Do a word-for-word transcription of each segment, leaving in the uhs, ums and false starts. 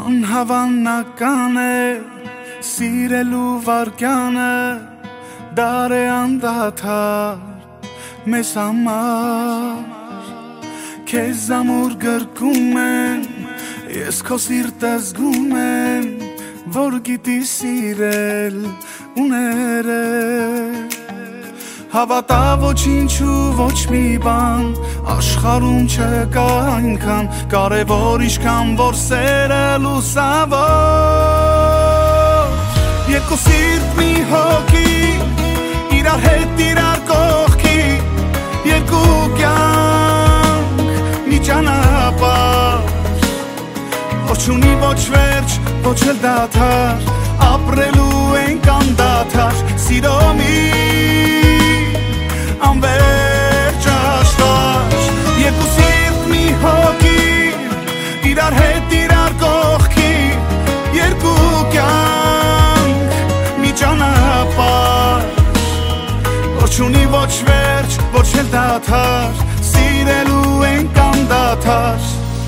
անհավանական է սիրելու վարկյանը դար է անդադար մեզ համար քեզ ամուր գրկում եմ ես քո սիրտը զգում եմ որ գիտի սիրել ու ներել Հավատա ոչինչու ոչ մի բան աշխարհում չկա այնքան կարևոր ինչքան որ սերը լուսավոր Երկու սիրտ մի հոգի իրար հետ իրար կողքի երկու կյանք մի ճանապարհ Ոչ ունի ոչ վերջ ոչ էլ դադար ապրելու ենք անդադար սիրո մի Անվերջ աշխարհ Երկու սիրտ մի հոգի իրար հետ իրար կողքի երկու կյանք մի ճանապարհ Ոչ ունի ոչ վերջ ոչ էլ դադար սիրելու ենք անդադար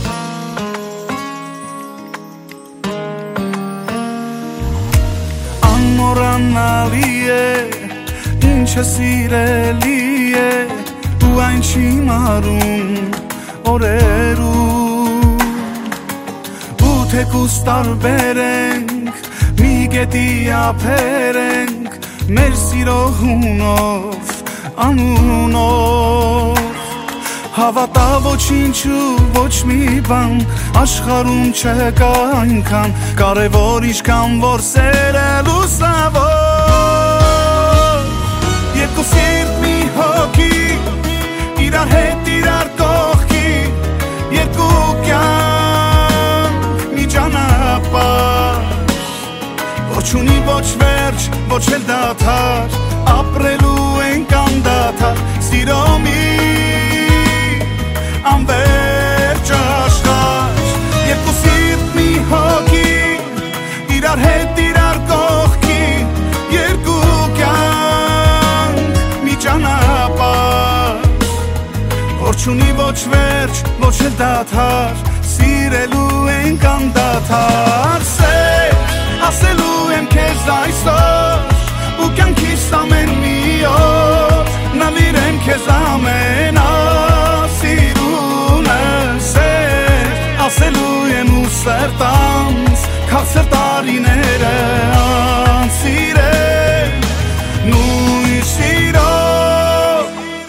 Անմոռանալի է Ինչը սիրելի է ու այն չի մարում օրերում ու թեկուզ տարբեր ենք մի գետի ափեր ենք մեր սիրո հունով անունով Հավատա ոչինչու ոչ մի բան աշխարհում չկա այնքան կարևոր ինչքան որ սերը լուսավոր Երկու սիրտ մի հոգի իրար հետ իրար կողքի երկու կյանք մի ճանապարհ Ոչ ունի ոչ վերջ ոչ էլ դադար ապրելու ենք անդադար սիրո մի անվերջ աշխարհ Երկու սիրտ մի հոգի իրար հետ իրար կողքի երկու կյանք մի ճանապարհ Ոչ ունի ոչ վերջ ոչ էլ դադար սիրելու ենք անդադար Սեր ասելու եմ քեզ այսօր ու կյանքիս ամեն մի օր նվիրեմ քեզ ամենասիրունը Սեր ասելու եմ ու սրտանց քաղցր տարիները անսիրել նույն սիրով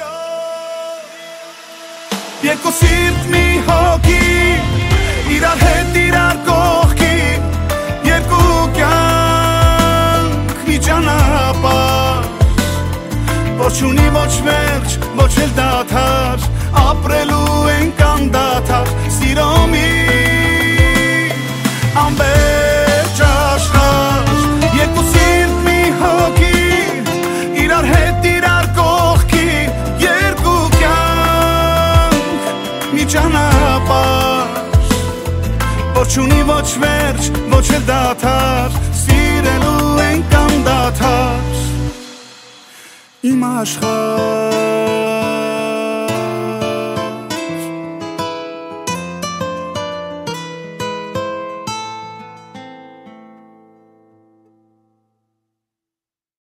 Երկու սիրտ մի հոգի իրար հետ իրար կողքի երկու կյանք մի ճանապարհ Ոչ ունի ոչ վերջ ոչ էլ դադար ապրելու ենք անդադար սիրո մի անվերջ աշխարհ Երկու սիրտ մի հոգի իրար հետ իրար կողքի երկու կյանք մի ճանապարհ Ոչ ունի ոչ վերջ ոչ էլ դադար սիրելու ենք անդադար Իմ աշխարհ